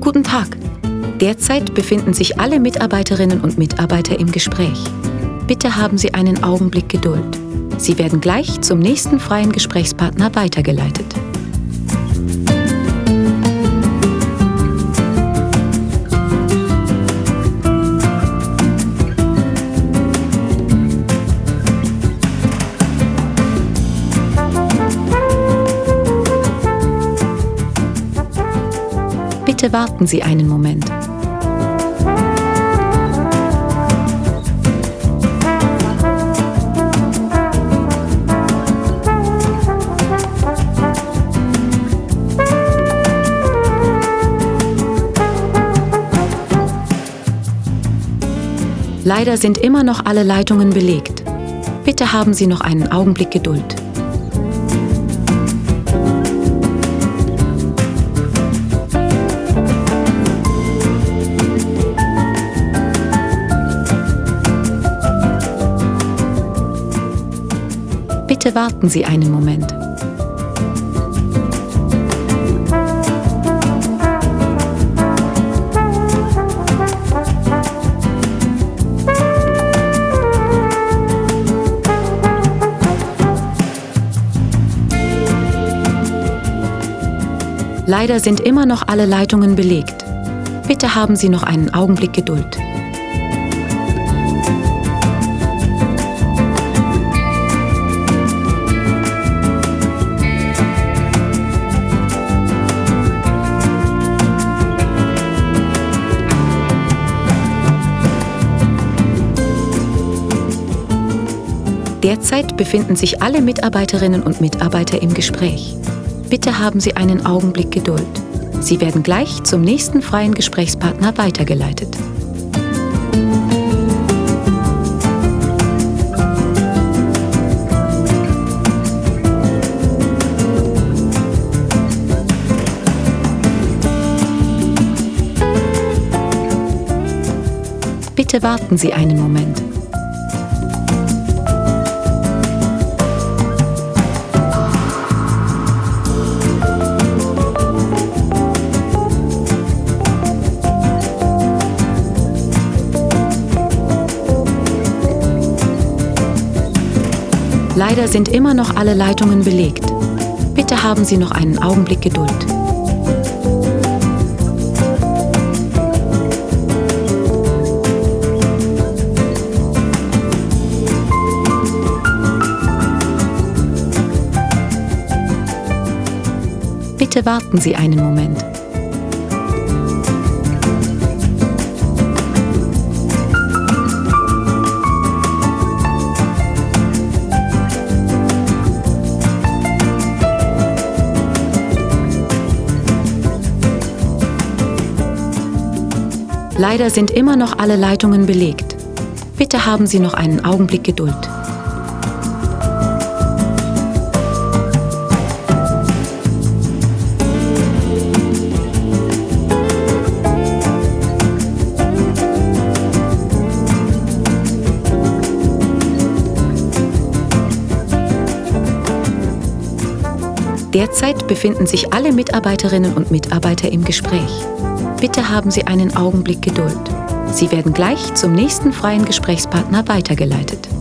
Guten Tag. Derzeit befinden sich alle Mitarbeiterinnen und Mitarbeiter im Gespräch. Bitte haben Sie einen Augenblick Geduld. Sie werden gleich zum nächsten freien Gesprächspartner weitergeleitet. Bitte warten Sie einen Moment. Leider sind immer noch alle Leitungen belegt. Bitte haben Sie noch einen Augenblick Geduld. Bitte warten Sie einen Moment. Leider sind immer noch alle Leitungen belegt. Bitte haben Sie noch einen Augenblick Geduld. Derzeit befinden sich alle Mitarbeiterinnen und Mitarbeiter im Gespräch. Bitte haben Sie einen Augenblick Geduld. Sie werden gleich zum nächsten freien Gesprächspartner weitergeleitet. Bitte warten Sie einen Moment. Leider sind immer noch alle Leitungen belegt. Bitte haben Sie noch einen Augenblick Geduld. Bitte warten Sie einen Moment. Leider sind immer noch alle Leitungen belegt. Bitte haben Sie noch einen Augenblick Geduld. Derzeit befinden sich alle Mitarbeiterinnen und Mitarbeiter im Gespräch. Bitte haben Sie einen Augenblick Geduld. Sie werden gleich zum nächsten freien Gesprächspartner weitergeleitet.